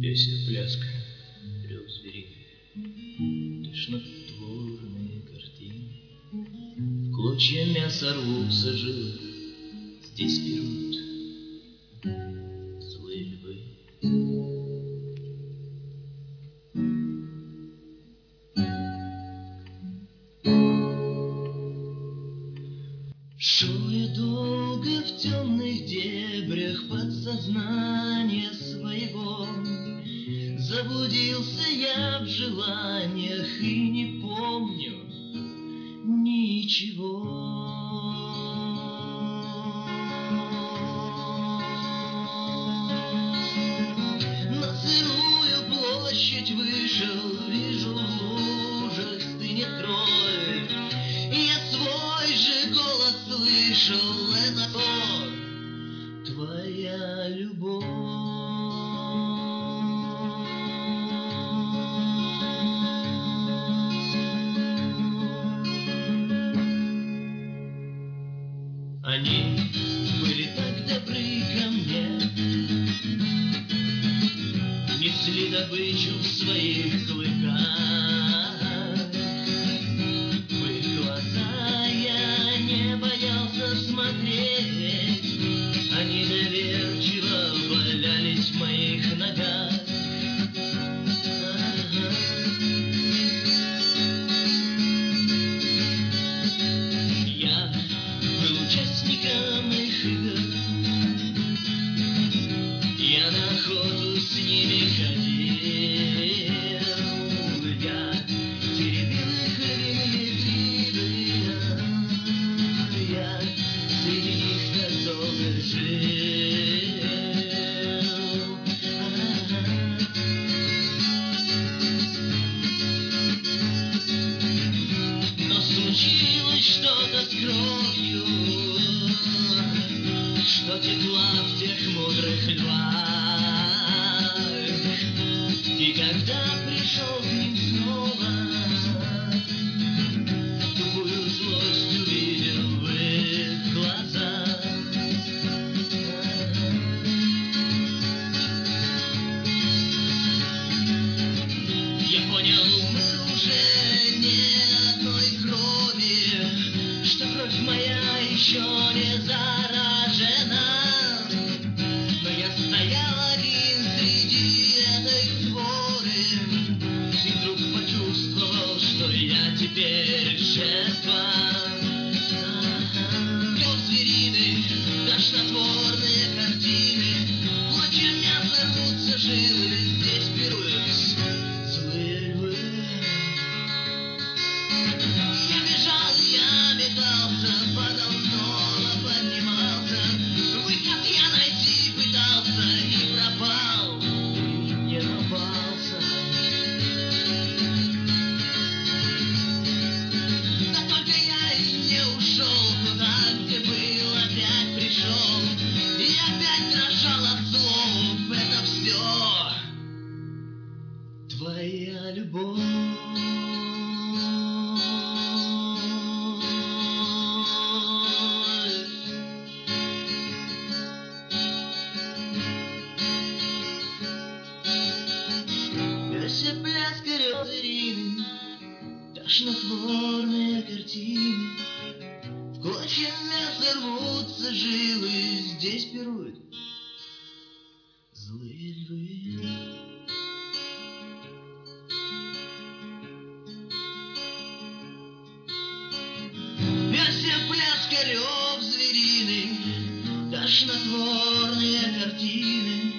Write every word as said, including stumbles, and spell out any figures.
Песня, пляска, рев звериный, тошнотворные картины. В клочья мяса рвутся жилы, здесь пируют злые львы. Шел я долго в темных дебрях подсознания своего. Заблудился я в желаниях и не помню ничего. На сырую площадь вышел, вижу в лужах стынет кровь. Я свой же голос слышал, это то, твоя любовь. Они были так добры ко мне, несли добычу в своих клыках. В их глаза я не боялся смотреть, они доверчиво валялись в моих ногах. Участником их игр я на охоту с ними ходил. Я теребил их длинные гривы, я среди них так долго жил. Но случилось что-то с кровью, что текла в тех мудрых львах. И когда пришел к ним снова, тупую злость увидел в их глазах. Я понял, мы уже не одной крови, что кровь моя еще не заражена. Но я стоял один среди этой своры и вдруг почувствовал, что я теперь жертва. Рев звериный, тошнотворные картины, клочья мяса рвутся жилы, здесь пируют злые львы. Я бежал, я метался, падал, снова поднимался. Выход я найти пытался и пропал, и не попался. Да только я и не ушел туда, где был, опять пришел. И опять дрожал от слов, это все твоя любовь. Песня, пляска, рев звериный, тошнотворные картины. В клочья мяса рвутся жилы, здесь пируют злые львы. Песня, пляска, рев звериный, тошнотворные картины.